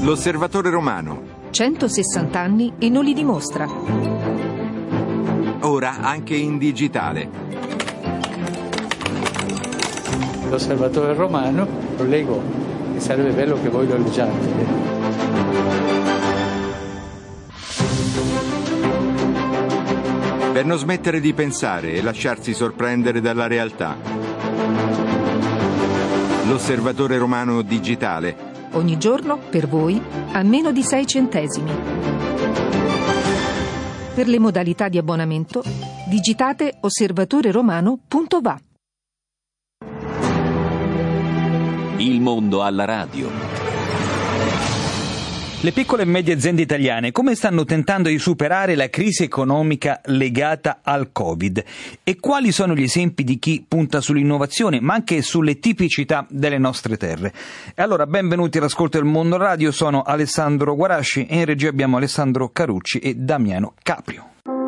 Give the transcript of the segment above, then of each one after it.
L'Osservatore Romano. 160 anni e non li dimostra. Ora anche in digitale. L'Osservatore Romano, lo leggo, e sarebbe bello che voi lo leggiate. Per non smettere di pensare e lasciarsi sorprendere dalla realtà. L'Osservatore Romano digitale. Ogni giorno, per voi, a meno di 6 centesimi. Per le modalità di abbonamento, digitate osservatoreromano.va. Il mondo alla radio. Le piccole e medie aziende italiane come stanno tentando di superare la crisi economica legata al Covid e quali sono gli esempi di chi punta sull'innovazione ma anche sulle tipicità delle nostre terre? E allora benvenuti all'ascolto del Mondo Radio, sono Alessandro Guarasci e in regia abbiamo Alessandro Carucci e Damiano Caprio.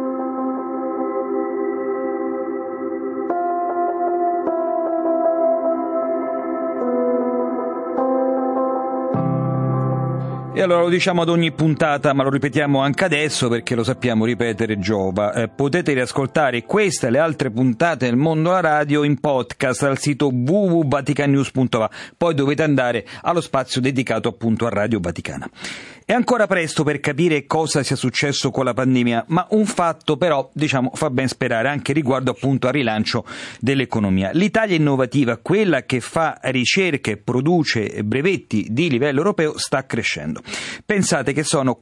E allora lo diciamo ad ogni puntata, ma lo ripetiamo anche adesso perché lo sappiamo, ripetere giova. Potete riascoltare questa e le altre puntate del Mondo alla Radio in podcast al sito www.vaticannews.va. Poi dovete andare allo spazio dedicato appunto a Radio Vaticana. È ancora presto per capire cosa sia successo con la pandemia, ma un fatto però, fa ben sperare anche riguardo appunto al rilancio dell'economia. L'Italia innovativa, quella che fa ricerca e produce brevetti di livello europeo, sta crescendo. Pensate che sono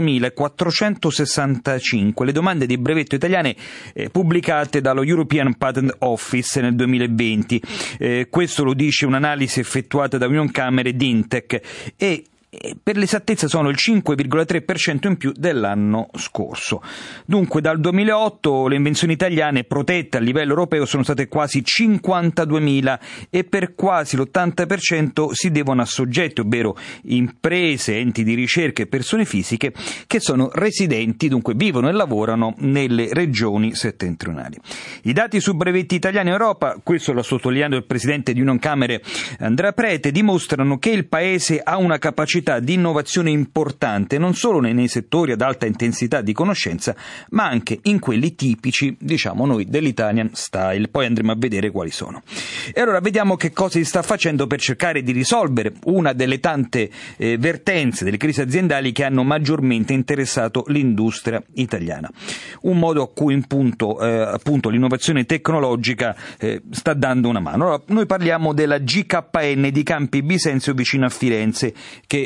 4.465 le domande di brevetto italiane pubblicate dallo European Patent Office nel 2020. Questo lo dice un'analisi effettuata da Unioncamere ed Intec e per l'esattezza sono il 5,3% in più dell'anno scorso. Dunque dal 2008 le invenzioni italiane protette a livello europeo sono state quasi 52.000 e per quasi l'80% si devono a soggetti, ovvero imprese, enti di ricerca e persone fisiche che sono residenti, dunque vivono e lavorano nelle regioni settentrionali. I dati su brevetti italiani in Europa, questo l'ha sottolineato il presidente di Unioncamere Andrea Prete, dimostrano che il Paese ha una capacità di innovazione importante non solo nei settori ad alta intensità di conoscenza ma anche in quelli tipici, noi, dell'Italian Style. Poi andremo a vedere quali sono. E allora vediamo che cosa si sta facendo per cercare di risolvere una delle tante vertenze delle crisi aziendali che hanno maggiormente interessato l'industria italiana. Un modo a cui appunto l'innovazione tecnologica sta dando una mano. Allora, noi parliamo della GKN di Campi Bisenzio vicino a Firenze che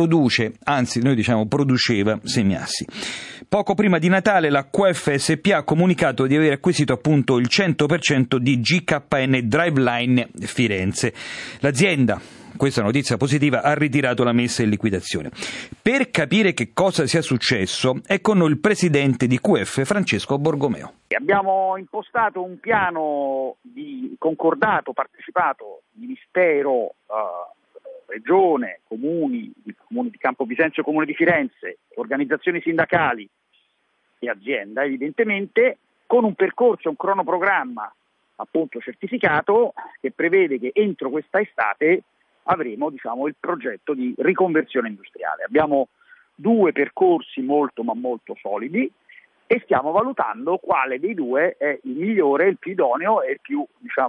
produceva semiassi. Poco prima di Natale la QF SpA ha comunicato di aver acquisito appunto il 100% di GKN Driveline Firenze. L'azienda, questa notizia positiva, ha ritirato la messa in liquidazione. Per capire che cosa sia successo è con noi il presidente di QF, Francesco Borgomeo. Abbiamo impostato un piano di concordato, partecipato, Ministero, Regione, comuni di Campo Bisenzio, Comune di Firenze, organizzazioni sindacali e azienda evidentemente, con un percorso, un cronoprogramma appunto certificato che prevede che entro questa estate avremo il progetto di riconversione industriale. Abbiamo 2 percorsi molto solidi e stiamo valutando quale dei 2 è il migliore, il più idoneo e il più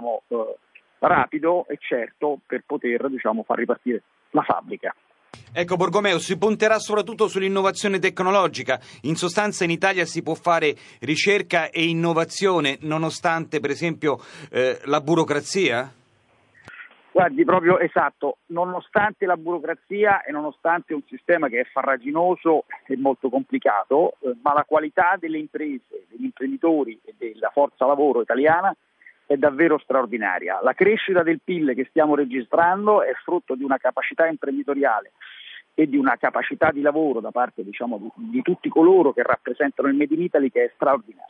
rapido e certo per poter far ripartire la fabbrica. Ecco Borgomeo, si punterà soprattutto sull'innovazione tecnologica. In sostanza in Italia si può fare ricerca e innovazione nonostante per esempio la burocrazia? Guardi, proprio esatto, nonostante la burocrazia e nonostante un sistema che è farraginoso e molto complicato, ma la qualità delle imprese, degli imprenditori e della forza lavoro italiana è davvero straordinaria. La crescita del PIL che stiamo registrando è frutto di una capacità imprenditoriale e di una capacità di lavoro da parte di tutti coloro che rappresentano il Made in Italy che è straordinaria.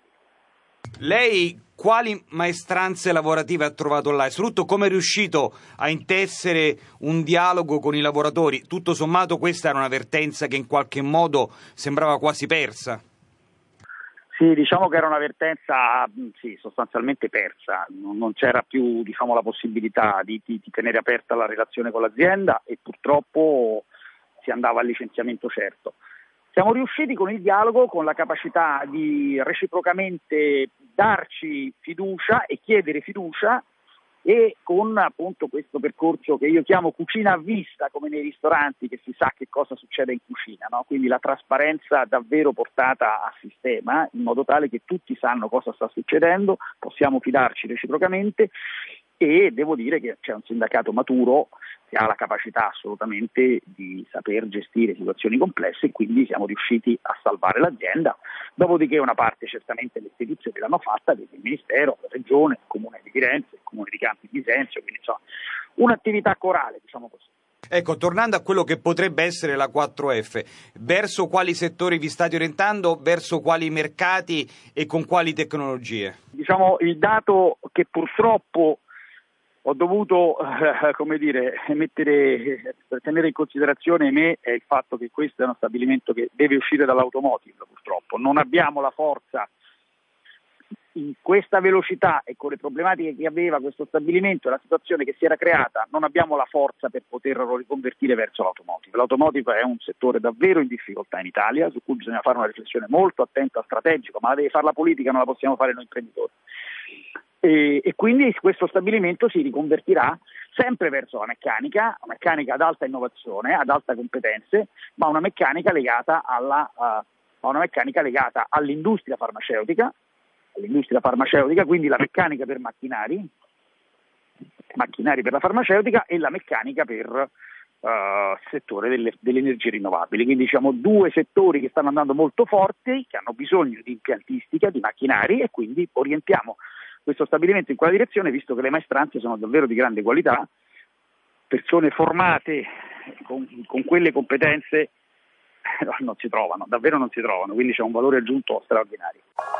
Lei quali maestranze lavorative ha trovato là? E soprattutto come è riuscito a intessere un dialogo con i lavoratori? Tutto sommato questa era una vertenza che in qualche modo sembrava quasi persa. Sì, diciamo che era una vertenza sostanzialmente persa, non c'era più la possibilità di tenere aperta la relazione con l'azienda e purtroppo si andava al licenziamento certo. Siamo riusciti con il dialogo, con la capacità di reciprocamente darci fiducia e chiedere fiducia, e con appunto questo percorso che io chiamo cucina a vista, come nei ristoranti, che si sa che cosa succede in cucina, no? Quindi la trasparenza davvero portata a sistema, in modo tale che tutti sanno cosa sta succedendo, possiamo fidarci reciprocamente, e devo dire che c'è un sindacato maturo che ha la capacità assolutamente di saper gestire situazioni complesse, e quindi siamo riusciti a salvare l'azienda. Dopodiché una parte certamente le istituzioni l'hanno fatta, quindi il Ministero, la Regione, il Comune di Firenze, il Comune di Campi Bisenzio, quindi insomma un'attività corale, diciamo così. Ecco, tornando a quello che potrebbe essere la 4F, verso quali settori vi state orientando, verso quali mercati e con quali tecnologie? Diciamo, il dato che purtroppo ho dovuto, tenere in considerazione me, è il fatto che questo è uno stabilimento che deve uscire dall'automotive, purtroppo. Non abbiamo la forza in questa velocità e con le problematiche che aveva questo stabilimento e la situazione che si era creata, non abbiamo la forza per poterlo riconvertire verso l'automotive. L'automotive è un settore davvero in difficoltà in Italia, su cui bisogna fare una riflessione molto attenta, strategica, ma la deve fare la politica, non la possiamo fare noi imprenditori. E quindi questo stabilimento si riconvertirà sempre verso la meccanica, una meccanica ad alta innovazione, ad alta competenze, ma una meccanica legata all'industria farmaceutica, quindi la meccanica per macchinari per la farmaceutica, e la meccanica per settore delle energie rinnovabili. Quindi diciamo due settori che stanno andando molto forti, che hanno bisogno di impiantistica, di macchinari, e quindi orientiamo questo stabilimento in quella direzione, visto che le maestranze sono davvero di grande qualità, persone formate con quelle competenze non si trovano, quindi c'è un valore aggiunto straordinario.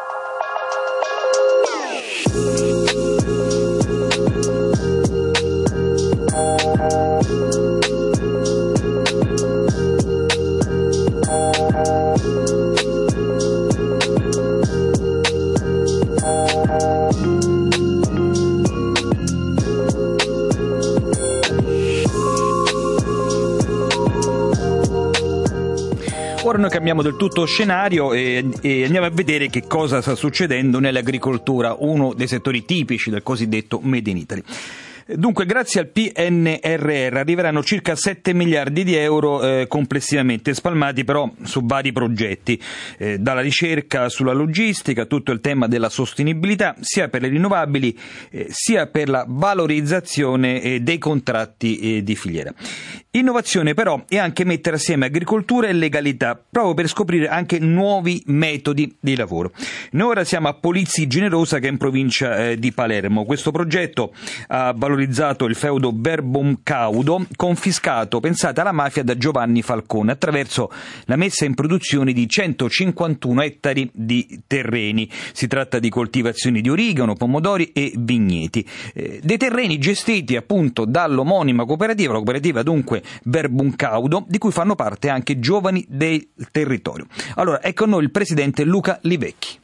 Ora noi cambiamo del tutto scenario e andiamo a vedere che cosa sta succedendo nell'agricoltura, uno dei settori tipici del cosiddetto Made in Italy. Dunque, grazie al PNRR arriveranno circa 7 miliardi di euro complessivamente, spalmati però su vari progetti, dalla ricerca sulla logistica, tutto il tema della sostenibilità, sia per le rinnovabili sia per la valorizzazione dei contratti di filiera. Innovazione però è anche mettere assieme agricoltura e legalità, proprio per scoprire anche nuovi metodi di lavoro. Noi ora siamo a Polizzi Generosa, che è in provincia di Palermo. Questo progetto ha valorizzato il feudo Verboncaudo, confiscato, pensate, alla mafia da Giovanni Falcone, attraverso la messa in produzione di 151 ettari di terreni. Si tratta di coltivazioni di origano, pomodori e vigneti. Dei terreni gestiti appunto dall'omonima cooperativa, la cooperativa dunque Verboncaudo, di cui fanno parte anche giovani del territorio. Allora, è con noi il presidente Luca Livecchi.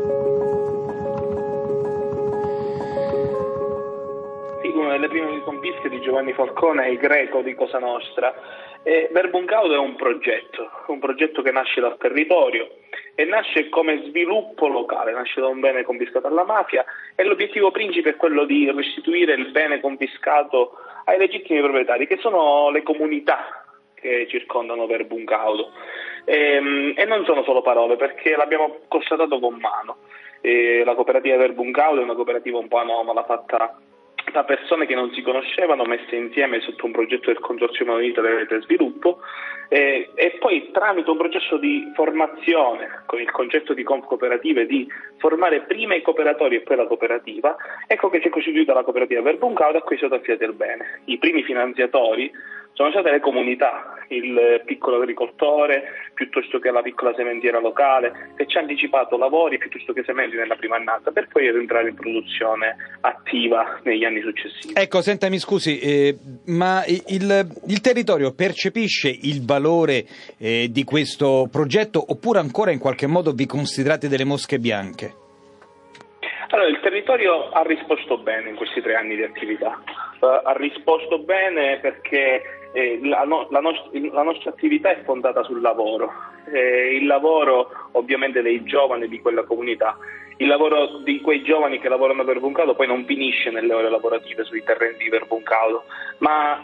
Una delle prime confische di Giovanni Falcone è il Greco di Cosa Nostra. Verboncaudo è un progetto che nasce dal territorio e nasce come sviluppo locale, nasce da un bene confiscato alla mafia, e l'obiettivo principe è quello di restituire il bene confiscato ai legittimi proprietari, che sono le comunità che circondano Verboncaudo. E non sono solo parole, perché l'abbiamo constatato con mano. La cooperativa Verboncaudo è una cooperativa un po' anomala, fatta da persone che non si conoscevano, messe insieme sotto un progetto del Consorzio Unita della Rete Sviluppo, e poi tramite un processo di formazione con il concetto di cooperative, di formare prima i cooperatori e poi la cooperativa, ecco che si è costituita la cooperativa Verboncaudo, a cui si è affidati il bene. I primi finanziatori sono state le comunità, il piccolo agricoltore piuttosto che la piccola sementiera locale, che ci ha anticipato lavori piuttosto che sementi nella prima annata, per poi rientrare in produzione attiva negli anni successivi. Ecco, senta, mi scusi, ma il territorio percepisce il valore di questo progetto, oppure ancora in qualche modo vi considerate delle mosche bianche? Allora, il territorio ha risposto bene in questi 3 anni di attività, ha risposto bene perché la nostra attività è fondata sul lavoro, il lavoro ovviamente dei giovani di quella comunità. Il lavoro di quei giovani che lavorano a Verbuncaudo poi non finisce nelle ore lavorative sui terreni di Verbuncaudo, ma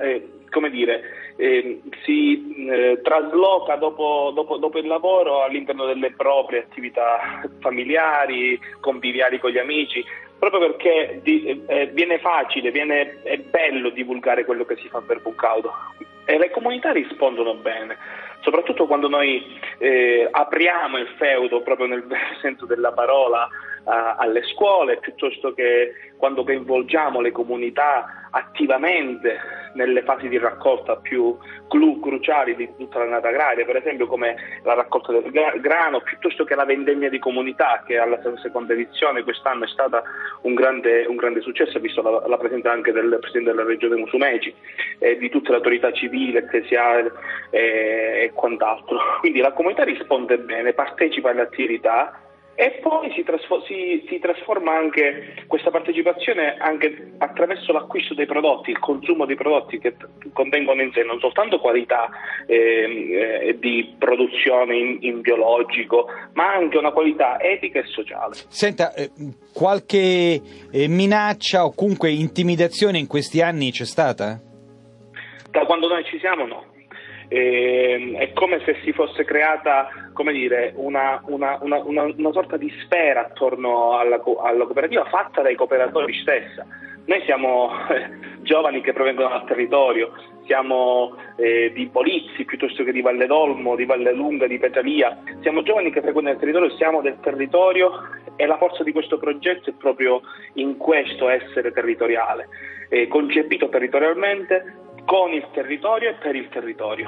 si trasloca dopo il lavoro all'interno delle proprie attività familiari, conviviali con gli amici, proprio perché viene facile, è bello divulgare quello che si fa a Verbuncaudo e le comunità rispondono bene, soprattutto quando noi apriamo il feudo proprio nel vero senso della parola alle scuole, piuttosto che quando coinvolgiamo le comunità attivamente nelle fasi di raccolta più cruciali di tutta l'annata agraria, per esempio come la raccolta del grano, piuttosto che la vendemmia di comunità, che alla seconda edizione quest'anno è stata un grande successo, visto la presenza anche del Presidente della Regione Musumeci e di tutte le autorità civili, ecclesiali e quant'altro. Quindi la comunità risponde bene, partecipa alle attività e poi si trasforma anche questa partecipazione anche attraverso l'acquisto dei prodotti, il consumo dei prodotti che contengono in sé non soltanto qualità di produzione in biologico, ma anche una qualità etica e sociale. Senta, qualche minaccia o comunque intimidazione in questi anni c'è stata? Da quando noi ci siamo no. È come se si fosse creata, come dire, una sorta di sfera attorno alla cooperativa fatta dai cooperatori stessa. Noi siamo giovani che provengono dal territorio, siamo di Polizzi piuttosto che di Valle d'Olmo, di Valle Lunga, di Petalia, siamo giovani che frequentano il territorio, siamo del territorio e la forza di questo progetto è proprio in questo essere territoriale, concepito territorialmente, con il territorio e per il territorio.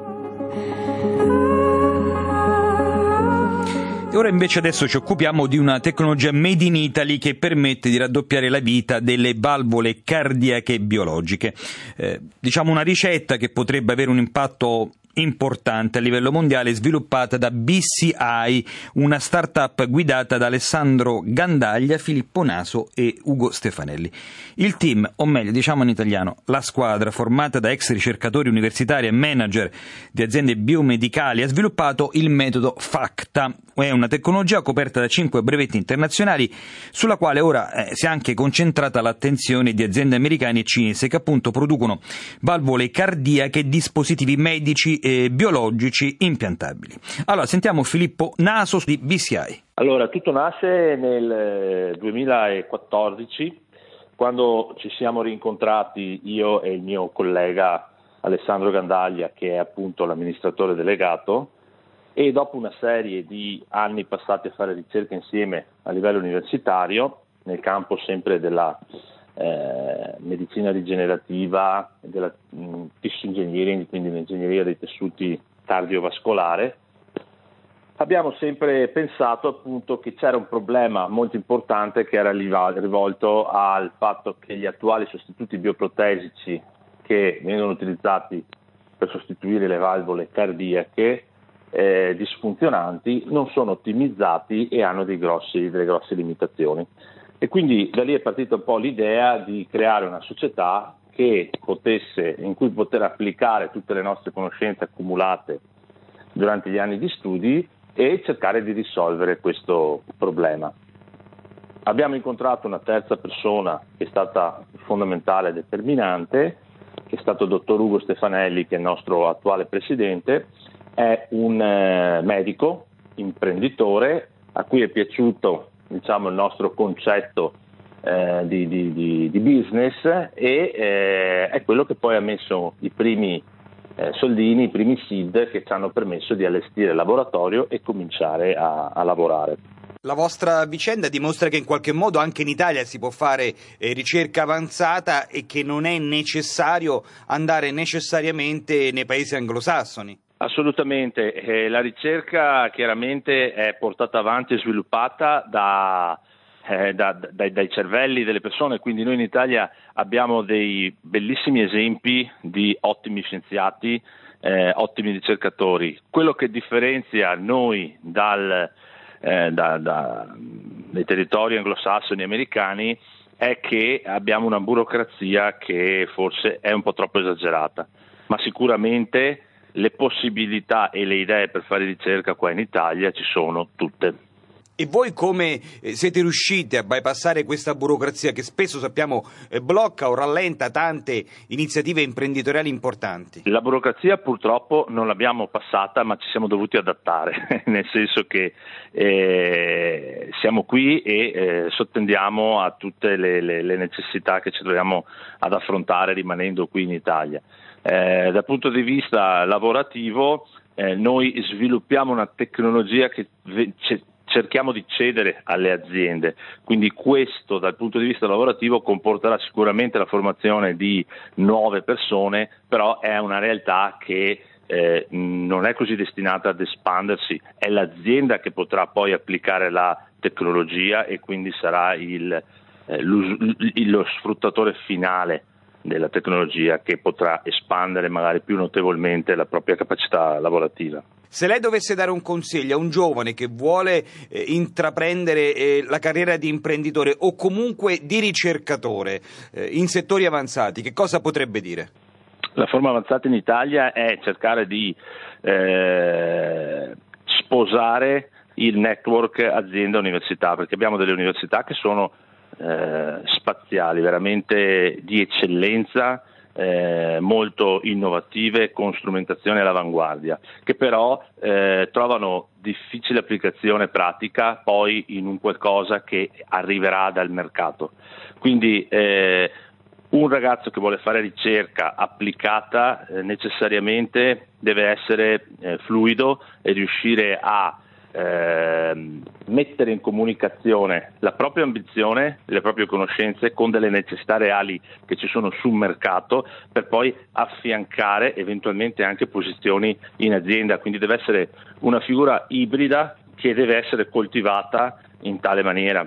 E ora invece adesso ci occupiamo di una tecnologia made in Italy che permette di raddoppiare la vita delle valvole cardiache biologiche. Diciamo una ricetta che potrebbe avere un impatto importante a livello mondiale, sviluppata da BCI, una startup guidata da Alessandro Gandaglia, Filippo Naso e Ugo Stefanelli. Il team, o meglio diciamo in italiano la squadra, formata da ex ricercatori universitari e manager di aziende biomedicali, ha sviluppato il metodo FACTA. È una tecnologia coperta da 5 brevetti internazionali, sulla quale ora si è anche concentrata l'attenzione di aziende americane e cinesi che appunto producono valvole cardiache e dispositivi medici e biologici impiantabili. Allora sentiamo Filippo Naso di BCI. Allora, tutto nasce nel 2014, quando ci siamo rincontrati io e il mio collega Alessandro Gandaglia, che è appunto l'amministratore delegato, e dopo una serie di anni passati a fare ricerca insieme a livello universitario, nel campo sempre della medicina rigenerativa, della tissue engineering, quindi l'ingegneria dei tessuti cardiovascolare, abbiamo sempre pensato appunto che c'era un problema molto importante che era rivolto al fatto che gli attuali sostituti bioprotesici che vengono utilizzati per sostituire le valvole cardiache disfunzionanti non sono ottimizzati e hanno delle grosse limitazioni. E quindi da lì è partita un po' l'idea di creare una società in cui poter applicare tutte le nostre conoscenze accumulate durante gli anni di studi e cercare di risolvere questo problema. Abbiamo incontrato una terza persona che è stata fondamentale e determinante, che è stato il dottor Ugo Stefanelli, che è il nostro attuale presidente. È un medico, imprenditore, a cui è piaciuto il nostro concetto di business e è quello che poi ha messo i primi soldini, i primi seed che ci hanno permesso di allestire il laboratorio e cominciare a lavorare. La vostra vicenda dimostra che in qualche modo anche in Italia si può fare ricerca avanzata e che non è necessario andare necessariamente nei paesi anglosassoni. Assolutamente, la ricerca chiaramente è portata avanti e sviluppata dai cervelli delle persone, quindi noi in Italia abbiamo dei bellissimi esempi di ottimi scienziati, ottimi ricercatori. Quello che differenzia noi dai territori anglosassoni e americani è che abbiamo una burocrazia che forse è un po' troppo esagerata. ma sicuramente le possibilità e le idee per fare ricerca qua in Italia ci sono tutte. E voi come siete riusciti a bypassare questa burocrazia che spesso sappiamo blocca o rallenta tante iniziative imprenditoriali importanti? La burocrazia purtroppo non l'abbiamo passata, ma ci siamo dovuti adattare, nel senso che siamo qui e sottendiamo a tutte le necessità che ci troviamo ad affrontare rimanendo qui in Italia. Dal punto di vista lavorativo noi sviluppiamo una tecnologia che cerchiamo di cedere alle aziende, quindi questo dal punto di vista lavorativo comporterà sicuramente la formazione di nuove persone, però è una realtà che non è così destinata ad espandersi, è l'azienda che potrà poi applicare la tecnologia e quindi sarà lo sfruttatore finale della tecnologia che potrà espandere magari più notevolmente la propria capacità lavorativa. Se lei dovesse dare un consiglio a un giovane che vuole intraprendere la carriera di imprenditore o comunque di ricercatore in settori avanzati, che cosa potrebbe dire? La forma avanzata in Italia è cercare di sposare il network azienda-università, perché abbiamo delle università che sono spaziali, veramente di eccellenza, molto innovative, con strumentazione all'avanguardia, che però trovano difficile applicazione pratica poi in un qualcosa che arriverà dal mercato. Quindi un ragazzo che vuole fare ricerca applicata necessariamente deve essere fluido e riuscire a mettere in comunicazione la propria ambizione, le proprie conoscenze con delle necessità reali che ci sono sul mercato, per poi affiancare eventualmente anche posizioni in azienda. Quindi deve essere una figura ibrida che deve essere coltivata in tale maniera.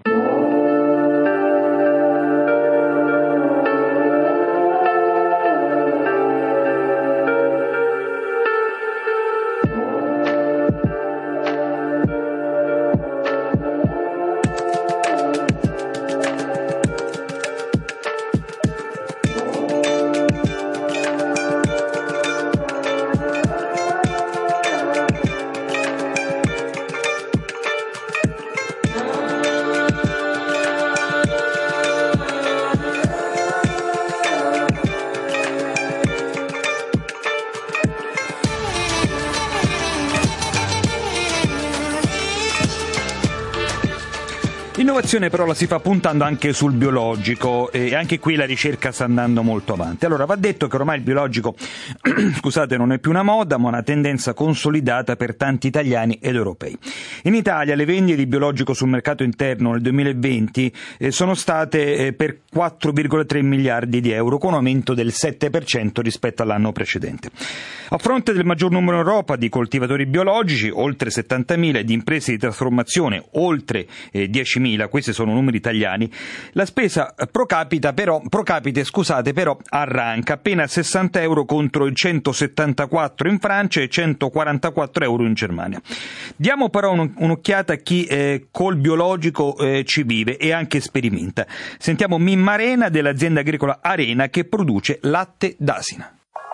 L'innovazione però la si fa puntando anche sul biologico e anche qui la ricerca sta andando molto avanti. Allora va detto che ormai il biologico non è più una moda, ma una tendenza consolidata per tanti italiani ed europei. In Italia le vendite di biologico sul mercato interno nel 2020 sono state per 4,3 miliardi di euro, con un aumento del 7% rispetto all'anno precedente. A fronte del maggior numero in Europa di coltivatori biologici, oltre 70.000, e di imprese di trasformazione, oltre 10.000, questi sono numeri italiani, la spesa pro capite però arranca appena 60 euro contro i 174 in Francia e 144 euro in Germania. Diamo però un'occhiata a chi col biologico ci vive e anche sperimenta. Sentiamo Mimma Arena dell'azienda agricola Arena che produce latte d'asina.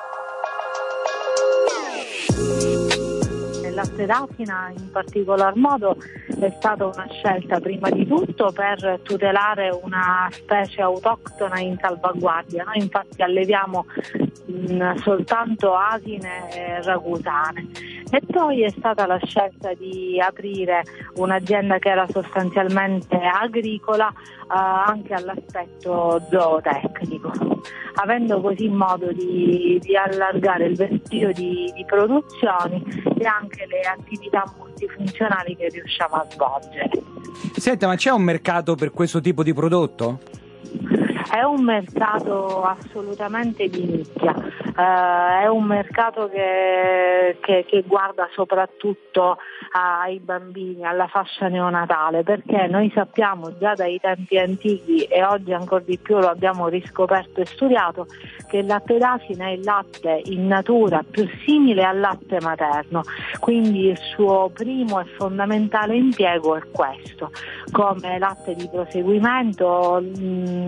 Il latte d'asina in particolar modo è stata una scelta prima di tutto per tutelare una specie autoctona in salvaguardia. Noi infatti alleviamo soltanto asine e ragusane. E poi è stata la scelta di aprire un'azienda che era sostanzialmente agricola anche all'aspetto zootecnico, avendo così modo di allargare il vestito di produzioni e anche le attività multifunzionali che riusciamo a svolgere. Senta, ma c'è un mercato per questo tipo di prodotto? È un mercato assolutamente di nicchia, è un mercato che guarda soprattutto ai bambini, alla fascia neonatale, perché noi sappiamo già dai tempi antichi e oggi ancora di più lo abbiamo riscoperto e studiato che il latte d'asina è il latte in natura più simile al latte materno, quindi il suo primo e fondamentale impiego è questo. Come latte di proseguimento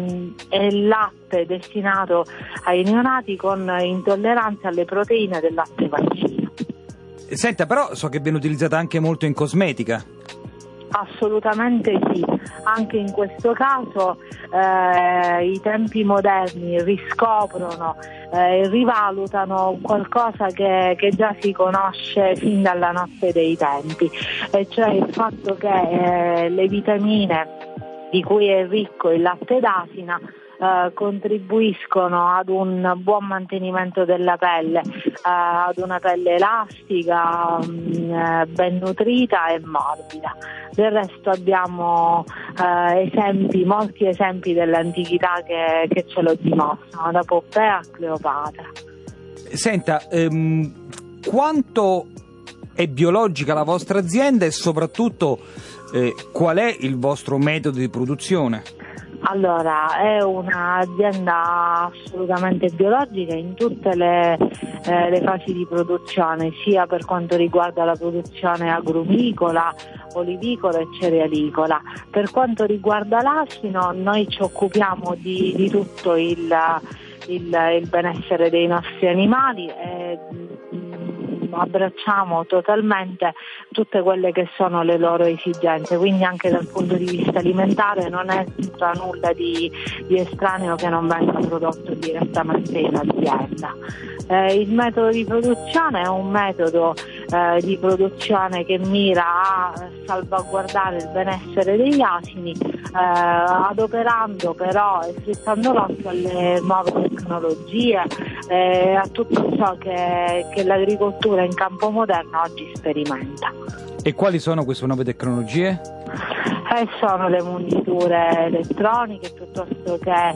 e latte destinato ai neonati con intolleranza alle proteine del latte vaccino. Senta, però so che viene utilizzata anche molto in cosmetica. Assolutamente sì, anche in questo caso i tempi moderni riscoprono e rivalutano qualcosa che già si conosce fin dalla notte dei tempi, e cioè il fatto che le vitamine di cui è ricco il latte d'asina contribuiscono ad un buon mantenimento della pelle, ad una pelle elastica, ben nutrita e morbida. Del resto abbiamo molti esempi dell'antichità che ce lo dimostrano, da Poppea a Cleopatra. Senta, quanto è biologica la vostra azienda e soprattutto qual è il vostro metodo di produzione? Allora, è un'azienda assolutamente biologica in tutte le fasi di produzione, sia per quanto riguarda la produzione agrumicola, olivicola e cerealicola. Per quanto riguarda l'asino, noi ci occupiamo di tutto il benessere dei nostri animali e abbracciamo totalmente tutte quelle che sono le loro esigenze, quindi anche dal punto di vista alimentare non entra nulla di estraneo che non venga prodotto direttamente in azienda. Il metodo di produzione è un metodo di produzione che mira a salvaguardare il benessere degli asini, adoperando però e strizzando l'occhio alle nuove tecnologie, a tutto ciò che l'agricoltura in campo moderno oggi sperimenta. E quali sono queste nuove tecnologie? Sono le munditure elettroniche piuttosto che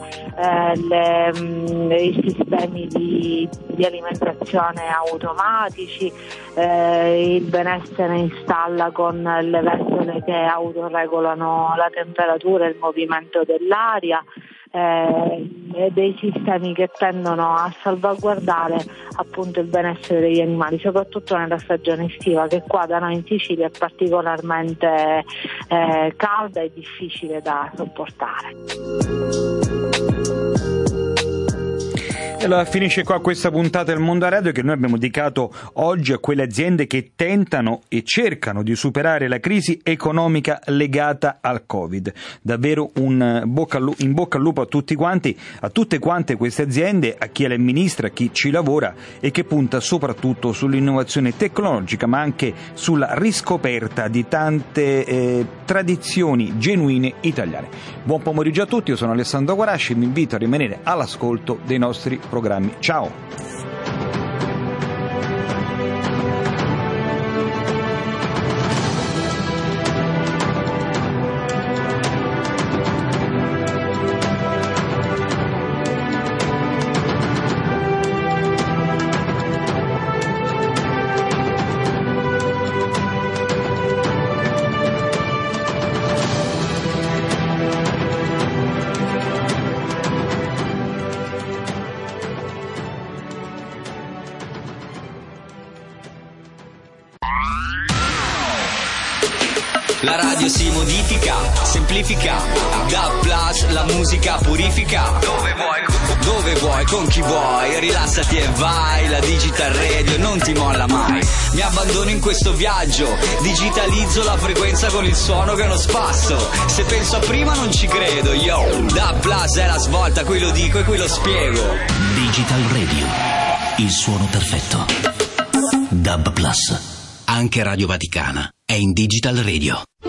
i sistemi di alimentazione automatici, il benessere in stalla con le ventole che autoregolano la temperatura e il movimento dell'aria, e dei sistemi che tendono a salvaguardare appunto il benessere degli animali, soprattutto nella stagione estiva, che qua da noi in Sicilia è particolarmente calda e difficile da sopportare. E allora finisce qua questa puntata del Mondo a Radio che noi abbiamo dedicato oggi a quelle aziende che tentano e cercano di superare la crisi economica legata al Covid. Davvero in bocca al lupo a tutti quanti, a tutte quante queste aziende, a chi le amministra, a chi ci lavora e che punta soprattutto sull'innovazione tecnologica ma anche sulla riscoperta di tante tradizioni genuine italiane. Buon pomeriggio a tutti, io sono Alessandro Guarasci e vi invito a rimanere all'ascolto dei nostri programmi. Ciao! La radio si modifica, semplifica, DAB+, la musica purifica. Dove vuoi, con chi vuoi, rilassati e vai. La Digital Radio non ti molla mai. Mi abbandono in questo viaggio, digitalizzo la frequenza con il suono che è uno spasso. Se penso a prima non ci credo, yo. DAB+ è la svolta, qui lo dico e qui lo spiego. Digital Radio, il suono perfetto. DAB+, anche Radio Vaticana è in Digital Radio.